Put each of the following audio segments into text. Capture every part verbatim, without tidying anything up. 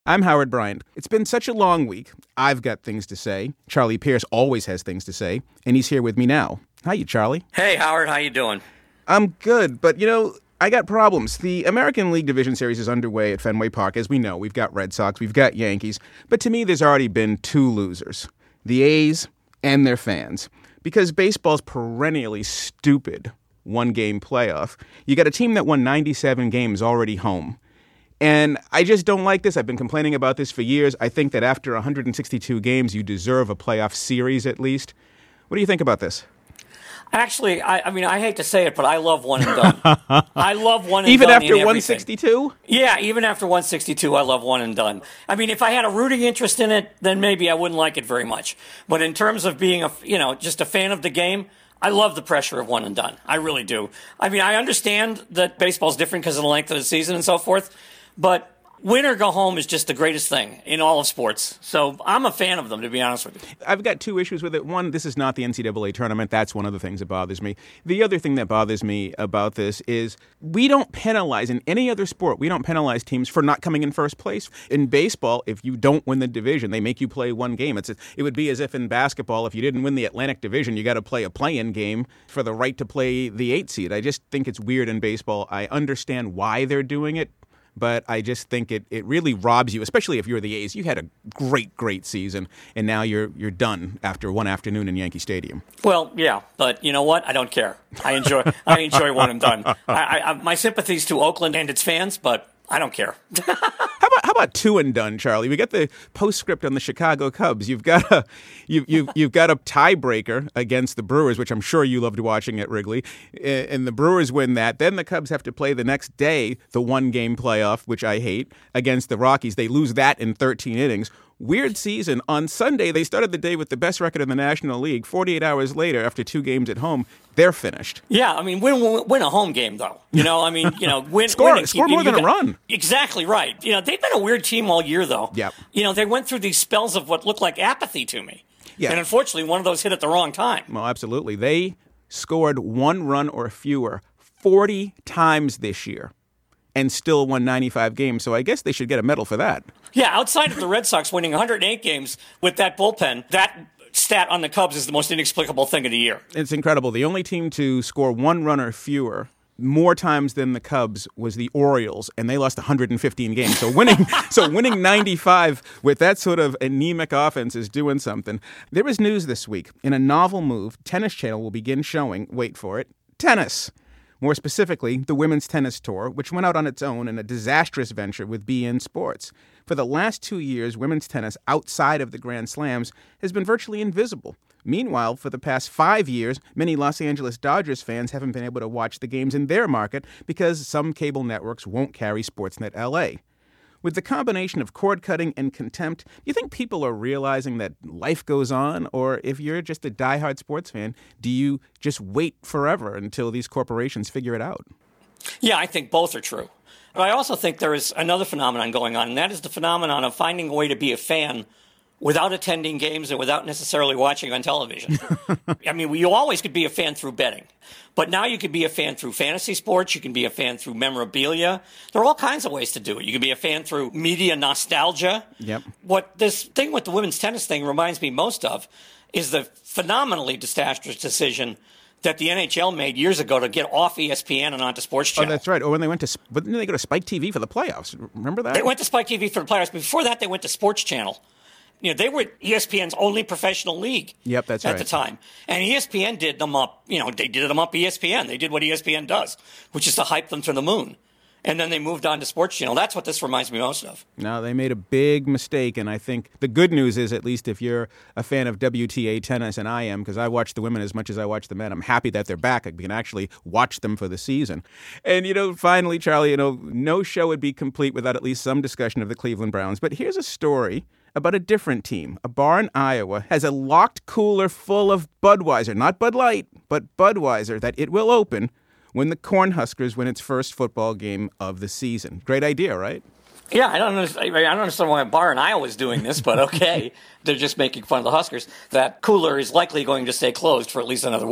I'm Howard Bryant. It's been such a long week. I've got things to say. Charlie Pierce always has things to say, and he's here with me now. Hiya, Charlie. Hey, Howard. How you doing? I'm good, but, you know, I got problems. The American League Division Series is underway at Fenway Park. As we know, we've got Red Sox, we've got Yankees, but to me, there's already been two losers, the A's and their fans, because baseball's perennially stupid one-game playoff. You got a team that won ninety-seven games already home. And I just don't like this. I've been complaining about this for years. I think that after one hundred sixty-two games, you deserve a playoff series at least. What do you think about this? Actually, I, I mean, I hate to say it, but I love one and done. I love one and even done. Even after one sixty-two? Yeah, even after one sixty-two, I love one and done. I mean, if I had a rooting interest in it, then maybe I wouldn't like it very much. But in terms of being a, you know, just a fan of the game, I love the pressure of one and done. I really do. I mean, I understand that baseball's different because of the length of the season and so forth. But win or go home is just the greatest thing in all of sports. So I'm a fan of them, to be honest with you. I've got two issues with it. One, this is not the N C double A tournament. That's one of the things that bothers me. The other thing that bothers me about this is we don't penalize, in any other sport, we don't penalize teams for not coming in first place. In baseball, if you don't win the division, they make you play one game. It's a, it would be as if in basketball, if you didn't win the Atlantic Division, you got to play a play-in game for the right to play the eight seed. I just think it's weird in baseball. I understand why they're doing it, but I just think it, it really robs you, especially if you're the A's. You had a great, great season, and now you're you're done after one afternoon in Yankee Stadium. Well, yeah, but you know what? I don't care. I enjoy I enjoy one and done. I, I, my sympathies to Oakland and its fans, but I don't care. How about how about two and done, Charlie? We got the postscript on the Chicago Cubs. You've got a you you you've got a tiebreaker against the Brewers, which I'm sure you loved watching at Wrigley, and the Brewers win that. Then the Cubs have to play the next day the one game playoff, which I hate, against the Rockies. They lose that in thirteen innings. Weird season. On Sunday, they started the day with the best record in the National League. forty-eight hours later, after two games at home, they're finished. Yeah, I mean, win win a home game, though. You know, I mean, you know, win. score win score keep, more you, than you a got, run. Exactly right. You know, they've been a weird team all year, though. Yep. You know, they went through these spells of what looked like apathy to me. Yeah. And unfortunately, one of those hit at the wrong time. Well, absolutely. They scored one run or fewer forty times this year and still won ninety-five games. So I guess they should get a medal for that. Yeah, outside of the Red Sox winning one hundred eight games with that bullpen, that stat on the Cubs is the most inexplicable thing of the year. It's incredible. The only team to score one run or fewer more times than the Cubs was the Orioles, and they lost one hundred fifteen games. So winning so winning ninety-five with that sort of anemic offense is doing something. There is news this week. In a novel move, Tennis Channel will begin showing, wait for it, tennis. More specifically, the Women's Tennis Tour, which went out on its own in a disastrous venture with B N Sports. For the last two years, women's tennis outside of the Grand Slams has been virtually invisible. Meanwhile, for the past five years, many Los Angeles Dodgers fans haven't been able to watch the games in their market because some cable networks won't carry Sportsnet L A. With the combination of cord cutting and contempt, do you think people are realizing that life goes on? Or if you're just a diehard sports fan, do you just wait forever until these corporations figure it out? Yeah, I think both are true. But I also think there is another phenomenon going on, and that is the phenomenon of finding a way to be a fan without attending games and without necessarily watching on television. I mean, you always could be a fan through betting. But now you can be a fan through fantasy sports. You can be a fan through memorabilia. There are all kinds of ways to do it. You can be a fan through media nostalgia. Yep. What this thing with the women's tennis thing reminds me most of is the phenomenally disastrous decision that the N H L made years ago to get off E S P N and onto Sports Channel. Oh, that's right. Or when they went to, but didn't they go to Spike T V for the playoffs? Remember that? They went to Spike T V for the playoffs. Before that, they went to Sports Channel. You know, they were E S P N's only professional league. Yep, that's at right. the time. And E S P N did them up, you know, they did them up E S P N. They did what E S P N does, which is to hype them to the moon. And then they moved on to Sports Channel. That's what this reminds me most of. No, they made a big mistake, and I think the good news is, at least if you're a fan of W T A tennis, and I am, because I watch the women as much as I watch the men, I'm happy that they're back. I can actually watch them for the season. And, you know, finally, Charlie, you know, no show would be complete without at least some discussion of the Cleveland Browns. But here's a story about a different team. A bar in Iowa has a locked cooler full of Budweiser, not Bud Light, but Budweiser, that it will open when the Cornhuskers win its first football game of the season. Great idea, right? Yeah, I don't understand, I don't understand why a bar in Iowa is doing this, but okay. They're just making fun of the Huskers. That cooler is likely going to stay closed for at least another week.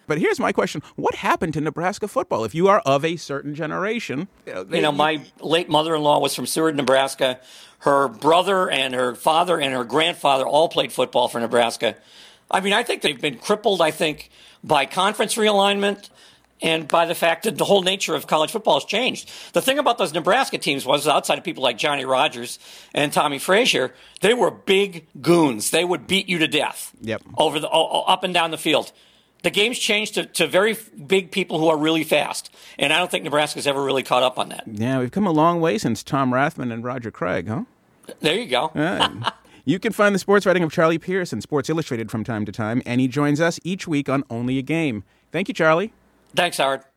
But here's my question. What happened to Nebraska football? If you are of a certain generation. You know, they, you know my late mother-in-law was from Seward, Nebraska. Her brother and her father and her grandfather all played football for Nebraska. I mean, I think they've been crippled, I think, by conference realignment and by the fact that the whole nature of college football has changed. The thing about those Nebraska teams was, outside of people like Johnny Rodgers and Tommy Frazier, they were big goons. They would beat you to death yep. over the up and down the field. The game's changed to, to very big people who are really fast, and I don't think Nebraska's ever really caught up on that. Yeah, we've come a long way since Tom Rathman and Roger Craig, huh? There you go. uh, you can find the sports writing of Charlie Pierce in Sports Illustrated from time to time, and he joins us each week on Only a Game. Thank you, Charlie. Thanks, Howard.